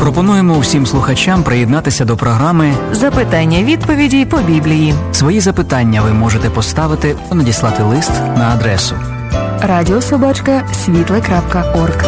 Пропонуємо всім слухачам приєднатися до програми «Запитання-відповіді по Біблії». Свої запитання ви можете поставити, надіслати лист на адресу radio@світле.орг.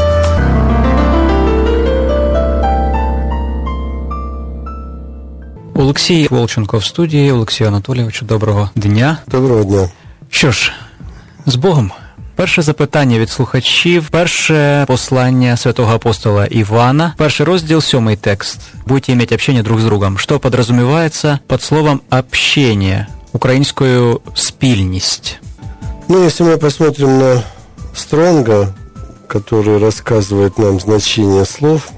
Олексій Волченко в студії. Олексію Анатолійовичу, доброго дня. Доброго дня. Що ж, з Богом. Перше запитання від слухачів, перше послання святого апостола Ивана, перший розділ, 7 текст. Будете иметь общение друг с другом. Что подразумевается под словом «общение», украинскую «спільність»? Ну, если мы посмотрим на Стронга, который рассказывает нам значение слов,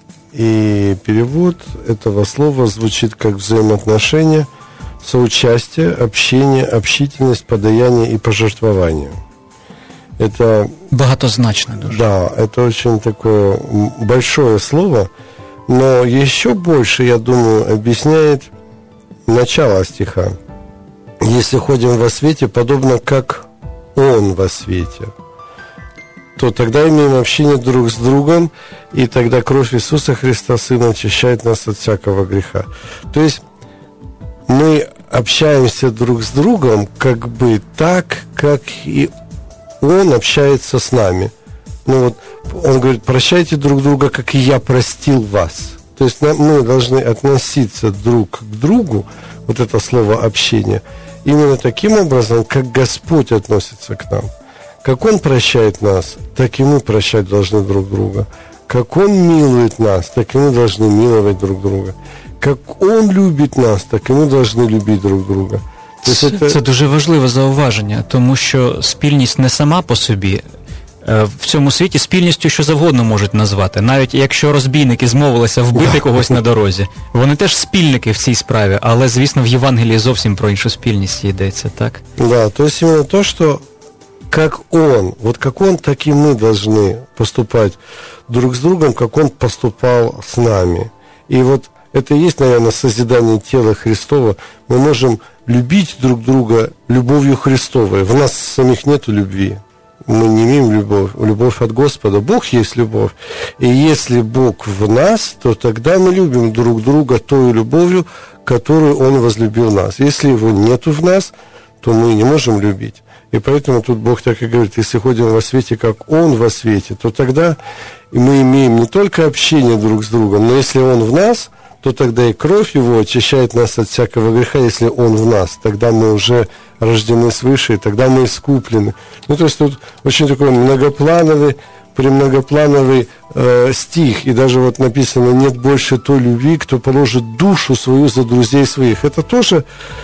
и перевод этого слова звучит как взаимоотношения, соучастие, общение, общительность, подаяние и пожертвование. Это багатозначно дуже. Да, это очень такое большое слово, но еще больше, я думаю, объясняет начало стиха. Если ходим во свете, подобно как Он во свете, то тогда имеем общение друг с другом, и тогда кровь Иисуса Христа, Сына, очищает нас от всякого греха. То есть мы общаемся друг с другом как бы так, как и Он общается с нами. Ну вот, Он говорит, прощайте друг друга, как и я простил вас. То есть мы должны относиться друг к другу, вот это слово общение, именно таким образом, как Господь относится к нам. Как Он прощает нас, так и мы прощать должны друг друга. Как Он милует нас, так и мы должны миловать друг друга. Как Он любит нас, так и мы должны любить друг друга. Це дуже важливе зауваження, тому що спільність не сама по собі. В цьому світі спільністю що завгодно можуть назвати. Навіть якщо розбійники змовилися вбити когось на дорозі. Вони теж спільники в цій справі, але, звісно, в Євангелії зовсім про іншу спільність йдеться, так? Да, то есть именно то, что как Он, вот как Он, так и мы должны поступать друг с другом, как Он поступал с нами. И вот это и есть, наверное, созидание тела Христова. Мы можем любить друг друга любовью Христовой. В нас самих нету любви. Мы не имеем любовь от Господа. Бог есть любовь. И если Бог в нас, то тогда мы любим друг друга той любовью, которую Он возлюбил нас. Если Его нету в нас, то мы не можем любить. И поэтому тут Бог так и говорит, если ходим во свете, как Он во свете, то тогда мы имеем не только общение друг с другом, но если Он в нас, то тогда и кровь Его очищает нас от всякого греха. Если Он в нас, тогда мы уже рождены свыше, и тогда мы искуплены. Ну, то есть тут очень такой премногоплановый стих. И даже вот написано, нет больше той любви, кто положит душу свою за друзей своих. Это тоже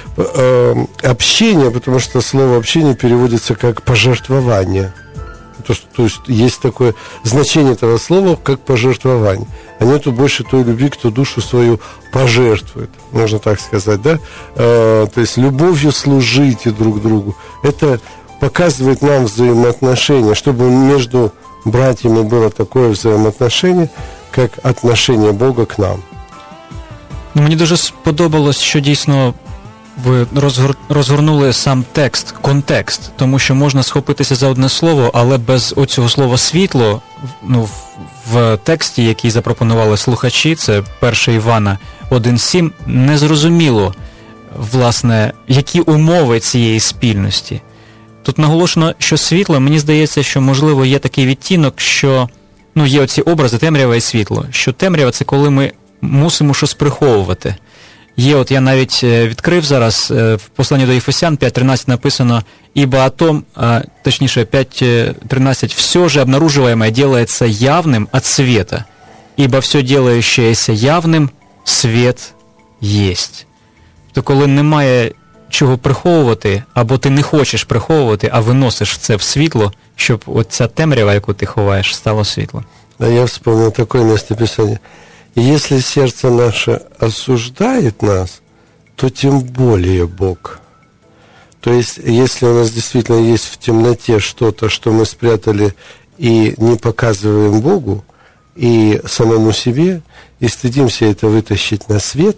общение, потому что слово общение переводится как пожертвование. То есть есть такое значение этого слова, как пожертвование. А нету больше той любви, кто душу свою пожертвует, можно так сказать, да? То есть любовью служите друг другу. Это показывает нам взаимоотношения, чтобы между братьями было такое взаимоотношение, как отношение Бога к нам. Мені дуже сподобалось, що дійсно ви розгорнули сам текст, контекст, тому що можна схопитися за одне слово, але без оцього слова «світло», ну, в тексті, який запропонували слухачі, це 1 Івана 1.7, незрозуміло, власне, які умови цієї спільності. Тут наголошено, що світло, мені здається, що, можливо, є такий відтінок, що, ну, є оці образи темрява і світло, що темрява – це коли ми мусимо щось приховувати. Є, от я навіть відкрив зараз, в посланні до Ефесян 5.13 написано, «Ибо о том, точнее 5.13, все же обнаруживаемое делается явным от света, ибо все делающееся явным, свет есть». То коли немає чого приховувати, або ти не хочеш приховувати, а виносиш це в світло, щоб оця темрява, яку ти ховаєш, стало світло. Да, я вспомнил такое местописание. Если сердце наше осуждает нас, то тем более Бог. То есть, если у нас действительно есть в темноте что-то, что мы спрятали и не показываем Богу, и самому себе, и стыдимся это вытащить на свет,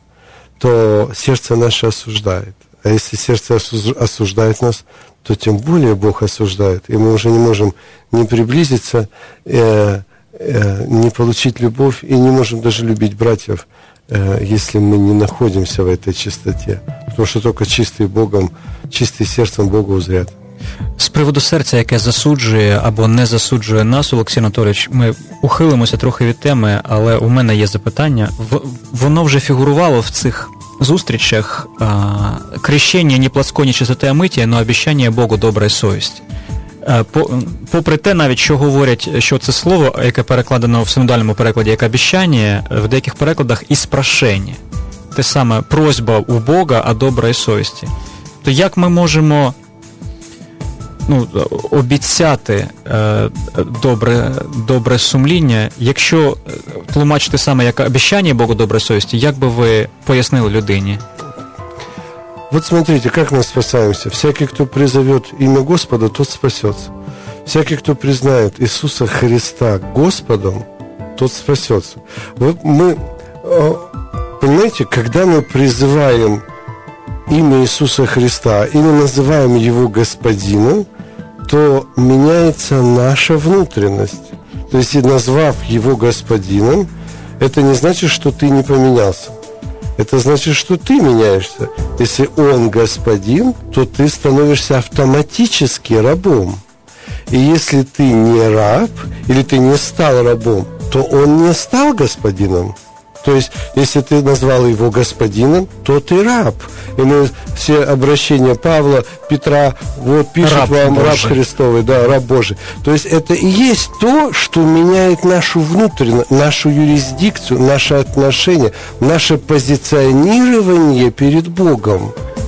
то сердце наше осуждает. А если сердце осуждает нас, то тем более Бог осуждает. И мы уже не можем не приблизиться не получить любовь и не можем даже любить братьев, если мы не находимся в этой чистоте. Потому что только чистые Богом, чистые сердцем Бога узрят. З приводу серця, яке засуджує або не засуджує нас, Олексій Анатолійович, ми ухилимося трохи від теми, але у мене є запитання. Воно вже фігурувало в цих зустрічах крещення не плотской чистоти, а миття, но обіцяння Богу доброї совісті. Попри те, навіть, що говорять, що це слово, яке перекладено в синодальному перекладі як обіцяння, в деяких перекладах і спрошення. Те саме просьба у Бога о доброї совісті. То як ми можемо обіцяти добре сумління, якщо тлумачити саме як обіцяння Богу доброї совісті, як би ви пояснили людині? Вот смотрите, как мы спасаемся. Всякий, кто призовет имя Господа, тот спасется. Всякий, кто признает Иисуса Христа Господом, тот спасется. Вот мы, понимаете, когда мы призываем имя Иисуса Христа или называем Его Господином, то меняется наша внутренность. То есть, назвав Его Господином, это не значит, что ты не поменялся. Это значит, что ты меняешься. Если Он господин, то ты становишься автоматически рабом. И если ты не раб, или ты не стал рабом, то Он не стал господином. То есть, если ты назвал Его господином, то ты раб. И мы все обращения Павла, Петра, вот пишут раб вам Божий. Раб Христовый, да, раб Божий. То есть, это и есть то, что меняет нашу внутренность, нашу юрисдикцию, наши отношения, наше позиционирование перед Богом.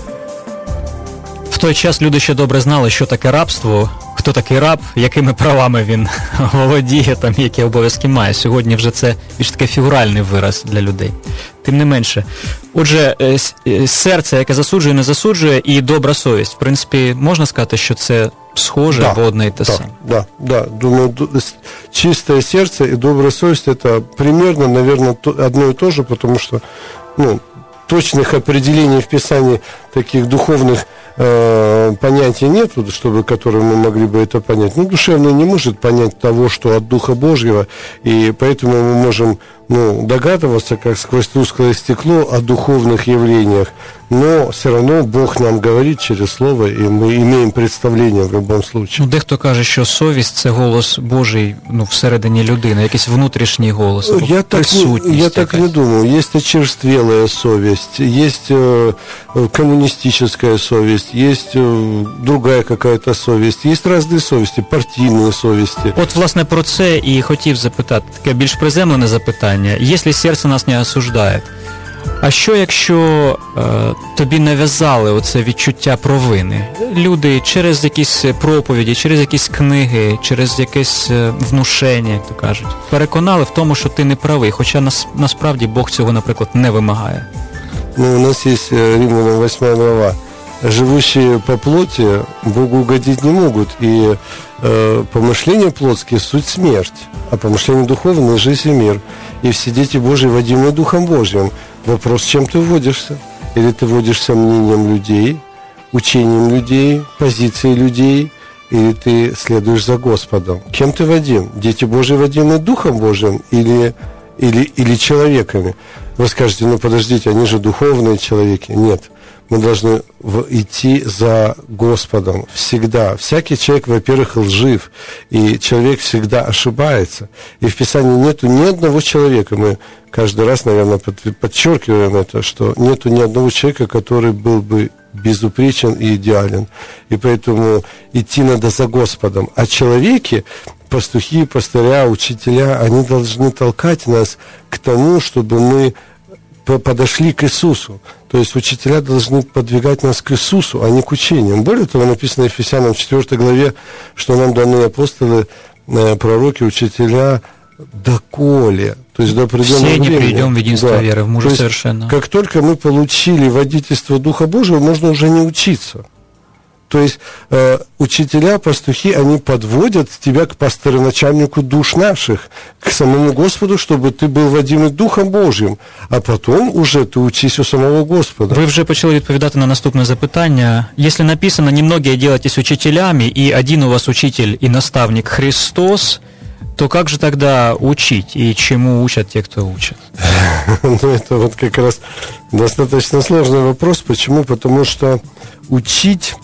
В той час люди ще добре знали, що таке рабство, хто такий раб, якими правами він володіє, там, які обов'язки має. Сьогодні вже це більш таке фігуральний вираз для людей. Тим не менше. Отже, серце, яке засуджує, не засуджує, і добра совість. В принципі, можна сказати, що це схоже або одне і те саме? Да. Думаю, чистое сердце и добрая совесть – это примерно, наверное, одно и то же, потому что, точных определений в Писании таких духовных понятий нет, чтобы которые мы могли бы это понять. Душевное не может понять того, что от Духа Божьего, и поэтому мы можем догадываться, как сквозь тусклое стекло, о духовных явлениях, но все равно Бог нам говорит через Слово, и мы имеем представление в любом случае. Дехто каже, що совість – це голос Божий всередині людини, якийсь внутрішній голос, присутність. Я так не думаю. Есть очерствелая совесть, есть коммунистическая совесть, есть другая какая-то совесть, есть разные совести, партийные совести. От, власне, про це і хотів запитати, таке більш приземлене запитання. Якщо серце нас не осуждає, а що, якщо тобі нав'язали оце відчуття провини? Люди через якісь проповіді, через якісь книги, через якесь внушення, як то кажуть, переконали в тому, що ти не правий, хоча насправді Бог цього, наприклад, не вимагає. У нас есть Римлянам 8 глава. Живущие по плоти Богу угодить не могут, и помышления плотские – суть смерть, а помышления духовные – жизнь и мир. И все дети Божьи водимы Духом Божьим. Вопрос, чем ты водишься? Или ты водишься мнением людей, учением людей, позицией людей, или ты следуешь за Господом? Кем ты водим? Дети Божьи водимы Духом Божьим или человеками? Вы скажете, подождите, они же духовные человеки. Нет. Мы должны идти за Господом всегда. Всякий человек, во-первых, лжив, и человек всегда ошибается. И в Писании нету ни одного человека, мы каждый раз, наверное, подчеркиваем это, что нету ни одного человека, который был бы безупречен и идеален. И поэтому идти надо за Господом. А человеки, пастухи, пастыря, учителя, они должны толкать нас к тому, чтобы мы подошли к Иисусу. То есть учителя должны подвигать нас к Иисусу, а не к учениям. Более того, написано в Ефесянам 4 главе, что нам даны апостолы, пророки, учителя доколе. То есть до определенного времени. Все не придем в единство веры, в мужа совершенно. Как только мы получили водительство Духа Божьего, можно уже не учиться. То есть учителя, пастухи, они подводят тебя к пастыроначальнику душ наших, к самому Господу, чтобы ты был водимый Духом Божьим, а потом уже ты учись у самого Господа. Ви вже почали відповідати на наступне запитання. Если написано, немногие делайтесь учителями, и один у вас учитель и наставник Христос, То как же тогда учить и чему учат те, кто учат? Ну, это вот как раз достаточно сложный вопрос. Почему? Потому что учить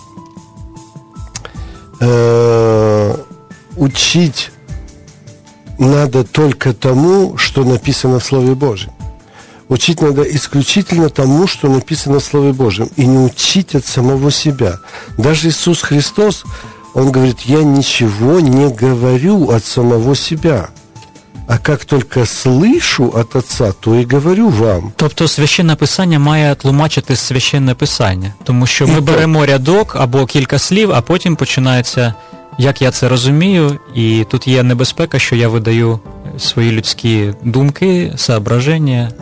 надо только тому, что написано в Слове Божьем. Учить надо исключительно тому, что написано в Слове Божьем, и не учить от самого себя. Даже Иисус Христос, Он говорит: я ничего не говорю от самого себя, а как только слышу от Отца, то і говорю вам. Тобто Священне Писання має тлумачити Священне Писання, тому що ми беремо рядок або кілька слів, а потім починається, як я це розумію, і тут є небезпека, що я видаю свої людські думки, соображення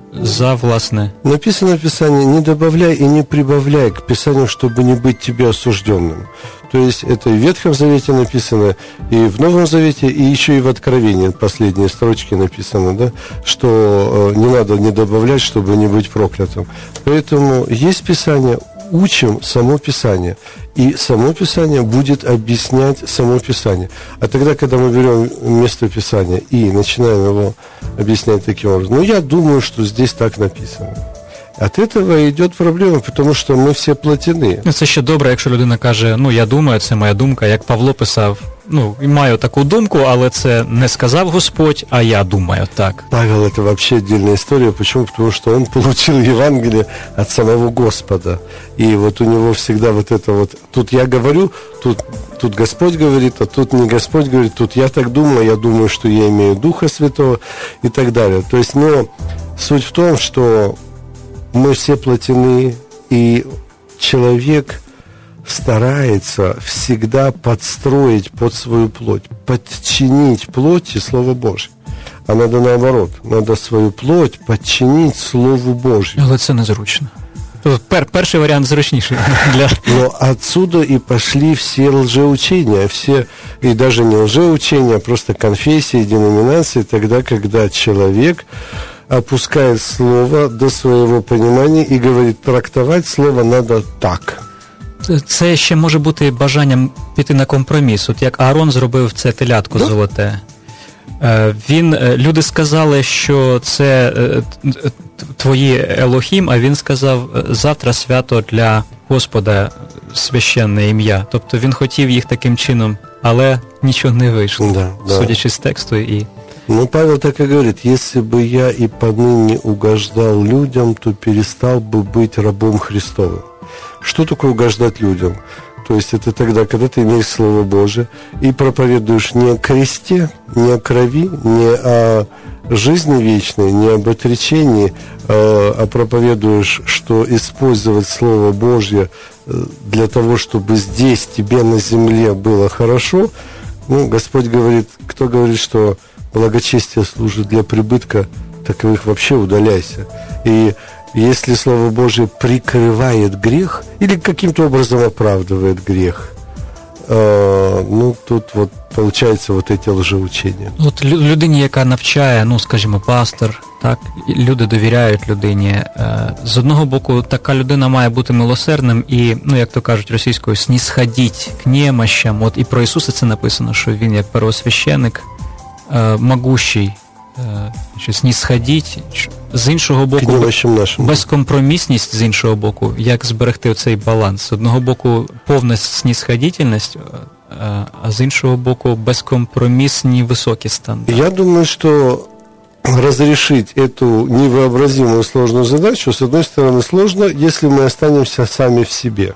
за власне. Написано в Писании: не добавляй и не прибавляй к Писанию, чтобы не быть тебе осужденным. То есть это и в Ветхом Завете написано, и в Новом Завете, и еще и в Откровении, последние строчки написано, да, что не надо не добавлять, чтобы не быть проклятым. Поэтому есть Писание, учим само Писание, и само Писание будет объяснять само Писание. А тогда, когда мы берем место Писания и начинаем его объяснять таким образом, ну, я думаю, что здесь так написано. От этого йде проблема, тому що ми всі плотяни. Це ще добре, якщо людина каже: ну, я думаю, це моя думка, як Павло писав, ну, маю таку думку, але це не сказав Господь, а я думаю так. Павел — это вообще отдельная история. Почему? Потому что он получил Евангелие от самого Господа. И вот у него всегда вот это вот: тут я говорю, тут Господь говорит, а тут не Господь говорит, тут я так думаю, я думаю, что я имею Духа Святого и так далее. То есть, но суть в том, что мы все плотяны, и человек старается всегда подстроить под свою плоть, подчинить плоти Слово Божье. А надо наоборот, надо свою плоть подчинить Слову Божьему. Але це незручно. Перший варіант зручніший для... Но отсюда и пошли все лжеучения, все, и даже не лжеучения, а просто конфессии, деноминации, тогда, когда человек опускает слово до своего понимания и говорит: трактовать слово надо так. Це ще може бути бажанням піти на компроміс. От як Аарон зробив це телятко золоте. Люди сказали, що це твої Елохім, а він сказав: завтра свято для Господа, священне ім'я. Тобто він хотів їх таким чином, але нічого не вийшло, судячи з тексту. Ну, Павел так и говорит: если бы я и поныне угождал людям, то перестал бы быть рабом Христовым. Что такое угождать людям? То есть это тогда, когда ты имеешь Слово Божие и проповедуешь не о кресте, не о крови, не о жизни вечной, не об отречении, а проповедуешь, что использовать Слово Божье для того, чтобы здесь тебе на земле было хорошо. Ну, Господь говорит: кто говорит, что благочестие служит для прибытка, таковых вообще удаляйся. И если Слово Божие прикрывает грех или каким-то образом оправдывает грех, ну, тут вот получается вот эти лжеучения. От людині, яка навчає, ну, скажімо, пастор, так, люди довіряють людині. З одного боку, така людина має бути милосердним і, ну, як то кажуть російською, снісходіть к немощам. От і про Ісуса це написано, що Він як первосвященик, могущий, снісходіть. З іншого боку, безкомпромісність, з іншого боку, як зберегти оцей баланс. З одного боку, повна снісходительність, а з іншого боку, безкомпромісні високі стандарти. Я думаю, что разрешить эту невообразимую сложную задачу, с одной стороны, сложно, если мы останемся сами в себе.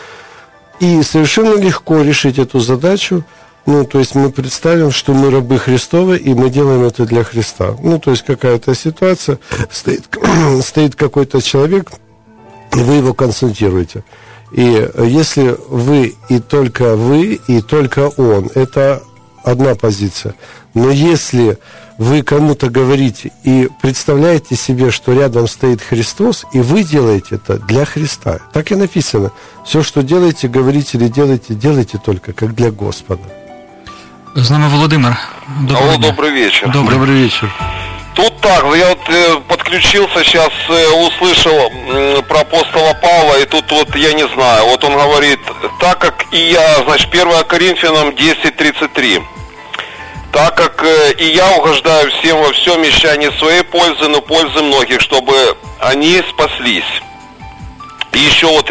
И совершенно легко решить эту задачу. Ну, то есть мы представим, что мы рабы Христовы, и мы делаем это для Христа. Ну, то есть какая-то ситуация, стоит какой-то человек, и вы его консультируете. И если вы, и только он, это одна позиция. Но если вы кому-то говорите и представляете себе, что рядом стоит Христос, и вы делаете это для Христа, так и написано: все, что делаете, говорите или делайте только как для Господа. З нами Володимир. Алло, добрый вечер. Добрый вечер. Тут так, я вот подключился сейчас, услышал про апостола Павла, и тут вот я не знаю, вот он говорит: так как и я, значит, 1 Коринфянам 10:33. так как и я угождаю всем во всем, ища не своей пользы, но пользы многих, чтобы они спаслись. И еще вот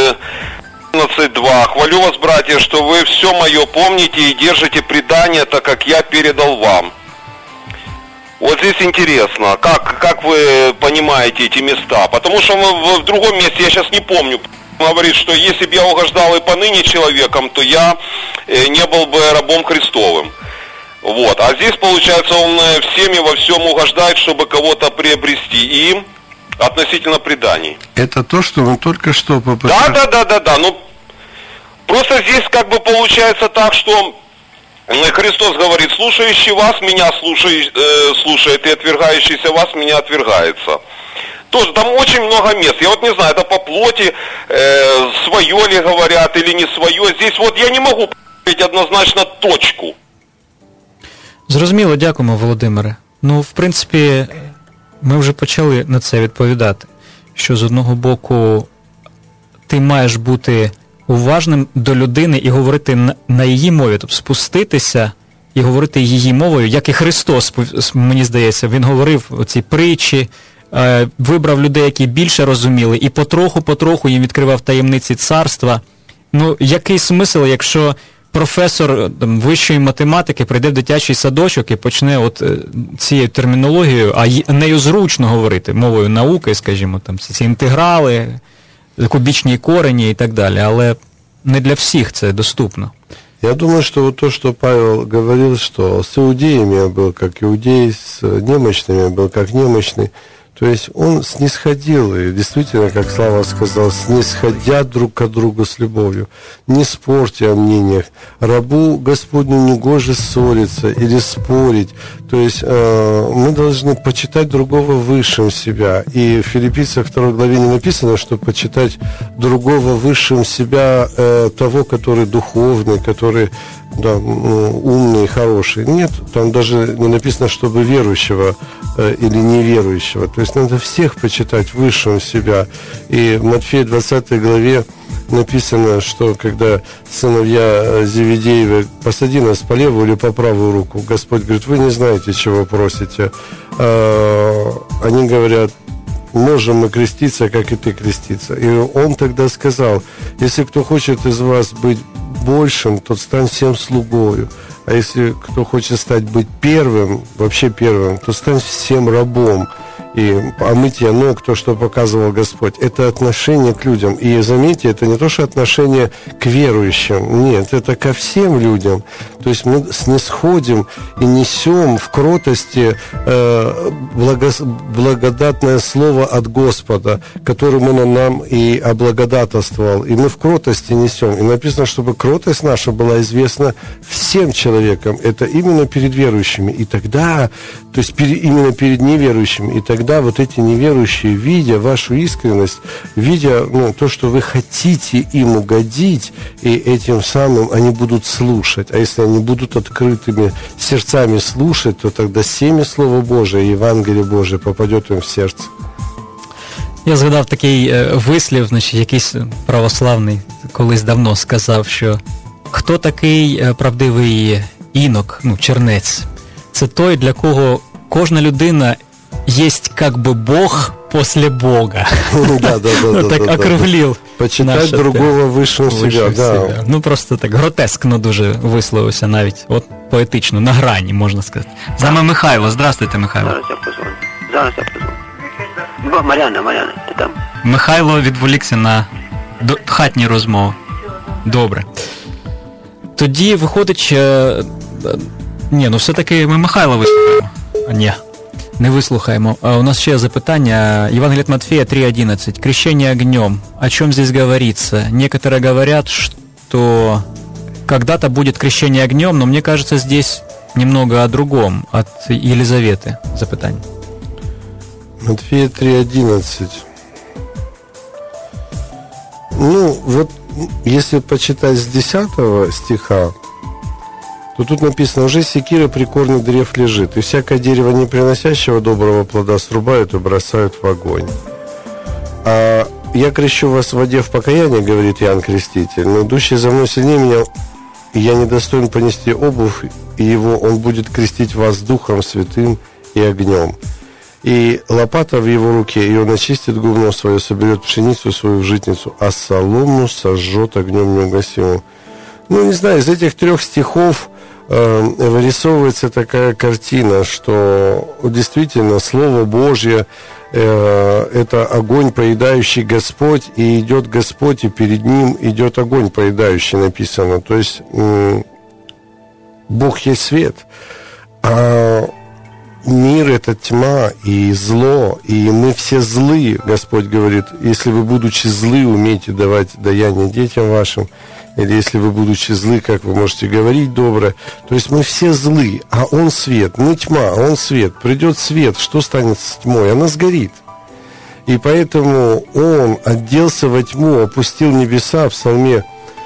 11.2. Хвалю вас, братья, что вы все мое помните и держите предание, так как я передал вам. Вот здесь интересно, как вы понимаете эти места? Потому что в другом месте, я сейчас не помню, говорит, что если бы я угождал и поныне человеком, то я не был бы рабом Христовым. Вот. А здесь, получается, он всеми во всем угождает, чтобы кого-то приобрести. И относительно преданий. Это то, что мы только что попытались... Да. Ну, просто здесь как бы получается так, что Христос говорит, слушающий вас меня слушает, и отвергающийся вас меня отвергается. Тоже там очень много мест. Я вот не знаю, это по плоти, свое ли говорят или не свое. Здесь вот я не могу поставить однозначно точку. Зрозуміло, дякуємо, Володимире. Ну, в принципі, ми вже почали на це відповідати, що з одного боку ти маєш бути уважним до людини і говорити на її мові, тобто спуститися і говорити її мовою, як і Христос, мені здається, він говорив оці притчі, вибрав людей, які більше розуміли, і потроху їм відкривав таємниці царства. Ну, який смисл, якщо професор вищої математики прийде в дитячий садочок і почне от цією термінологією, а нею зручно говорити, мовою науки, скажімо, там ці інтеграли, кубічні корені і так далі, але не для всіх це доступно. Я думаю, что вот то, что Павел говорил, что с иудеями я был как иудей, с немощными я был как немощный, то есть он снисходил, и действительно, как Слава сказал, снисходя друг к другу с любовью, не спорьте о мнениях, рабу Господню негоже ссориться или спорить, то есть мы должны почитать другого высшим себя, и в Филиппийцах 2 главе не написано, что почитать другого высшим себя, того, который духовный, который умный, хороший. Нет, там даже не написано, чтобы верующего или неверующего. То есть надо всех почитать высшим себя. И в Матфея 20 главе написано, что когда сыновья Зеведеевы, посади нас по левую или по правую руку, Господь говорит, вы не знаете, чего просите. Они говорят, можем мы креститься, как и ты креститься. И он тогда сказал, если кто хочет из вас быть большим, тот стань всем слугою. А если кто хочет быть первым, вообще первым, то стань всем рабом. И омытие ног, то, что показывал Господь, это отношение к людям. И заметьте, это не то, что отношение к верующим. Нет, это ко всем людям. То есть мы снисходим и несем в кротости благодатное слово от Господа, которым Он нам и облагодатствовал. И мы в кротости несем. И написано, чтобы кротость наша была известна всем человекам. Это именно перед верующими. И тогда, то есть именно перед неверующими. И тогда вот эти неверующие, видя вашу искренность, видя то, что вы хотите им угодить, и этим самым они будут слушать. А если они будут открытыми сердцами слушать, то тогда семя Слова Божие, Євангелія Божие попадет им в сердце. Я згадав такий вислів, значить, якийсь православний колись давно сказав, що хто такий правдивий інок, чернець? Це той, для кого кожна людина есть как бы Бог после Бога. Так округлил. Почитать другого высшего себя. Ну просто так гротескно дуже висловився навіть. От поетично, на грані, можна сказати. З нами Михайло. Здравствуйте, Михайло. Зараз я позвоню. Мар'яна, ти там? Михайло відволікся на хатні розмови. Добре. Тоді виходить... все-таки ми Михайла вислухаємо. Ні. Не вислухаємо. У нас ще запитання. Евангелие от Матфея 3.11. Крещение огнем. О чем здесь говорится? Некоторые говорят, что когда-то будет крещение огнем, но мне кажется, здесь немного о другом. От Елизаветы запитание. Матфея 3.11. Если почитать с 10 стиха, то тут написано, уже секира при корне древ лежит, и всякое дерево, не приносящего доброго плода, срубают и бросают в огонь. А я крещу вас в воде в покаянии, говорит Иоанн Креститель, но идущий за мной сильнее меня, и я недостоин понести обувь его, он будет крестить вас Духом Святым и огнем. И лопата в его руке, и он очистит гумно свое, соберет пшеницу свою в житницу, а солому сожжет огнем неугасимым. Ну, не знаю, из этих 3 стихов вырисовывается такая картина, что действительно Слово Божье это огонь, поедающий Господь, и идет Господь, и перед Ним идет огонь, поедающий, написано. То есть Бог есть свет, а мир – это тьма и зло, и мы все злы, Господь говорит. Если вы, будучи злы, умеете давать даяние детям вашим, или если вы, будучи злы, как вы можете говорить доброе, то есть мы все злы, а Он свет, мы тьма, а Он свет. Придет свет, что станет с тьмой? Она сгорит. И поэтому Он оделся во тьму, опустил небеса, в Псалме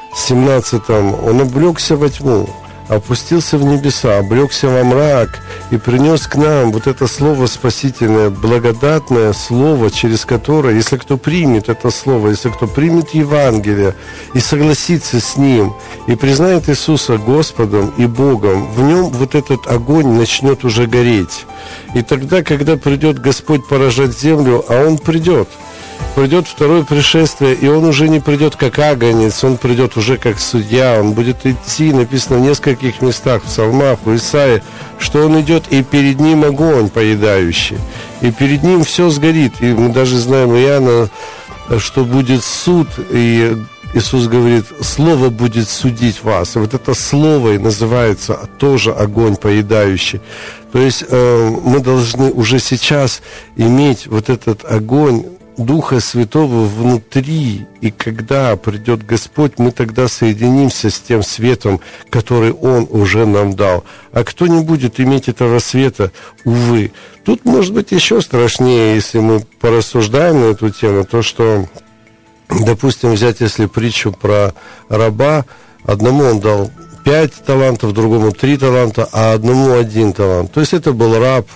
17, Он облегся во тьму, опустился в небеса, облегся во мрак и принес к нам вот это слово спасительное, благодатное слово, через которое, если кто примет это слово, если кто примет Евангелие и согласится с ним, и признает Иисуса Господом и Богом, в нем вот этот огонь начнет уже гореть. И тогда, когда придет Господь поражать землю, а Он придет второе пришествие, и Он уже не придет как агнец, Он придет уже как судья, Он будет идти, написано в нескольких местах, в Псалмах, в Исаии, что Он идет, и перед Ним огонь поедающий, и перед Ним все сгорит, и мы даже знаем Иоанна, что будет суд, и Иисус говорит, Слово будет судить вас, и вот это Слово и называется тоже огонь поедающий. То есть мы должны уже сейчас иметь вот этот огонь Духа Святого внутри, и когда придет Господь, мы тогда соединимся с тем светом, который Он уже нам дал. А кто не будет иметь этого света, увы. Тут может быть еще страшнее, если мы порассуждаем на эту тему, то что, допустим, взять если притчу про раба, одному Он дал 5 талантов, другому 3 таланта, а одному 1 талант. То есть это был раб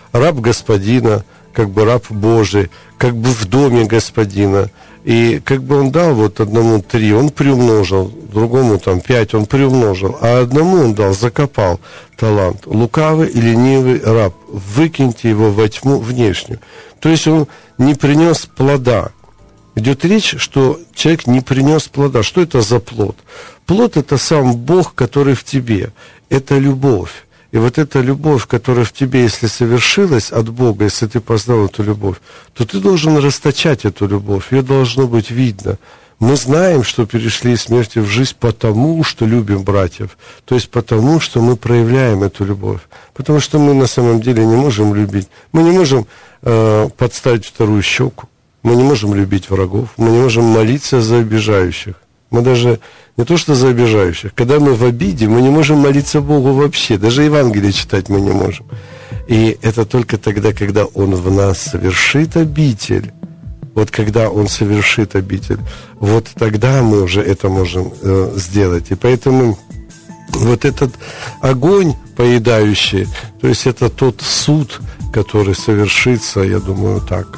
господина, как бы раб Божий, как бы в доме господина. И как бы он дал вот одному 3, он приумножил, другому 5, он приумножил, а одному он дал, закопал талант. Лукавый и ленивый раб, выкиньте его во тьму внешнюю. То есть он не принес плода. Идет речь, что человек не принес плода. Что это за плод? Плод – это сам Бог, который в тебе. Это любовь. И вот эта любовь, которая в тебе, если совершилась от Бога, если ты познал эту любовь, то ты должен расточать эту любовь. Ее должно быть видно. Мы знаем, что перешли из смерти в жизнь потому, что любим братьев. То есть потому, что мы проявляем эту любовь. Потому что мы на самом деле не можем любить. Мы не можем подставить вторую щеку. Мы не можем любить врагов. Мы не можем молиться за обижающих. Мы даже не то что за обижающих. Когда мы в обиде, мы не можем молиться Богу вообще. Даже Евангелие читать мы не можем. И это только тогда, когда Он в нас совершит обитель. Вот когда Он совершит обитель, вот тогда мы уже это можем сделать. И поэтому вот этот огонь поедающий, то есть это тот суд, который совершится, я думаю, так.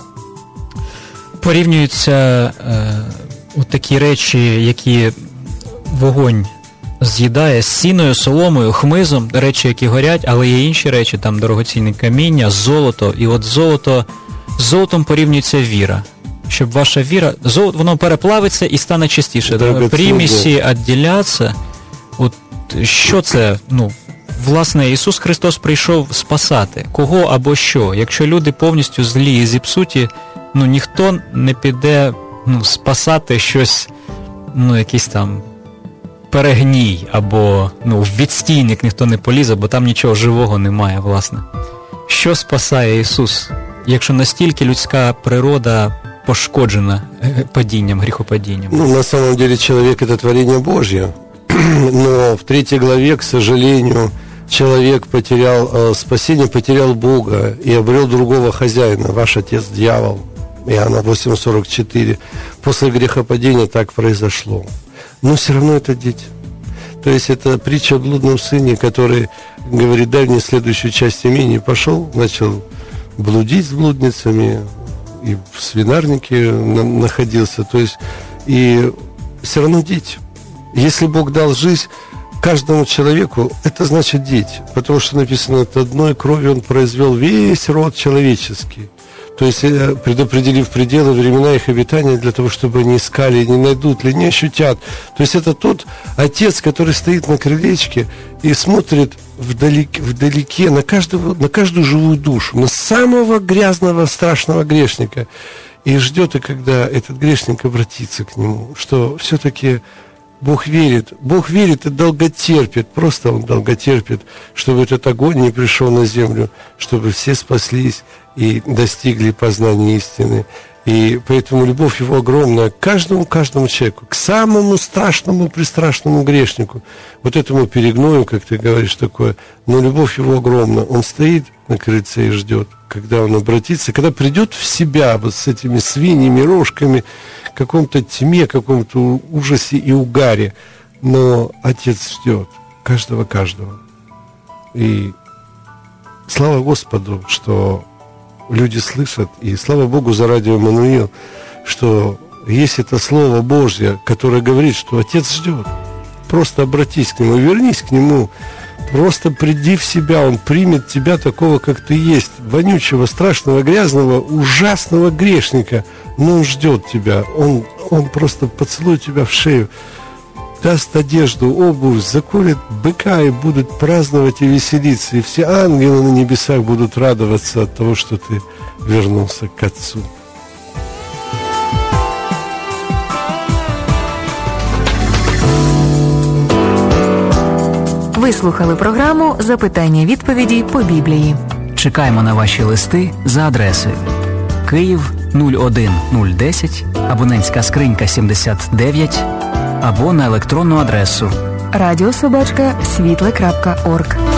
Порівнюються такі речі, які вогонь з'їдає з сіною, соломою, хмизом, речі, які горять, але є інші речі, там дорогоцінне каміння, золото. І от з золотом порівнюється віра. Щоб ваша віра, воно переплавиться і стане чистіше. Примісі відділяться. От що це? Власне, Ісус Христос прийшов спасати. Кого або що? Якщо люди повністю злі і зіпсуті, ніхто не піде спасати щось, якийсь там перегній, або в відстійник ніхто не полізе, бо там нічого живого немає, власне. Що спасає Ісус, якщо настільки людська природа пошкоджена падінням, гріхопадінням? На самом деле человек – это творение Божье. Но в 3 главе, к сожалению, человек потерял спасение, потерял Бога и обрел другого хозяина, ваш отец дьявол. Иоанна 8:44. После грехопадения так произошло. Но все равно это дети. То есть это притча о блудном сыне, который говорит, дай мне следующую часть имения. Пошел, начал блудить с блудницами, и в свинарнике находился. То есть и все равно дети. Если Бог дал жизнь, каждому человеку, это значит дети. Потому что написано, от одной крови он произвел весь род человеческий. То есть, предопределив пределы, времена их обитания для того, чтобы они искали, не найдут ли, не ощутят. То есть, это тот отец, который стоит на крылечке и смотрит вдалеке на каждую живую душу, на самого грязного, страшного грешника. И ждет, и когда этот грешник обратится к нему, что все-таки Бог верит и долготерпит, просто Он долготерпит, чтобы этот огонь не пришел на землю, чтобы все спаслись и достигли познания истины. И поэтому любовь Его огромная к каждому человеку, к самому страшному, пристрашному грешнику, вот этому перегною, как ты говоришь, такое, но любовь Его огромна. Он стоит на крыльце и ждет, когда Он обратится, когда придет в себя вот с этими свиньями, рожками, каком-то тьме, каком-то ужасе и угаре. Но Отец ждет каждого. И слава Господу, что люди слышат, и слава Богу за радио Эммануил, что есть это Слово Божье, которое говорит, что Отец ждет. Просто обратись к Нему, вернись к Нему, просто приди в себя, Он примет тебя такого, как ты есть, вонючего, страшного, грязного, ужасного грешника, но Он ждет тебя, Он просто поцелует тебя в шею, даст одежду, обувь, заколет быка и будут праздновать и веселиться. И все ангелы на небесах будут радоваться от того, что ты вернулся к Отцу. Ви слухали програму «Запитання-відповіді по Біблії». Чекаємо на ваші листи за адресою Київ 01010, абонентська скринька 79, або на електронну адресу Радіособачка світле.орг.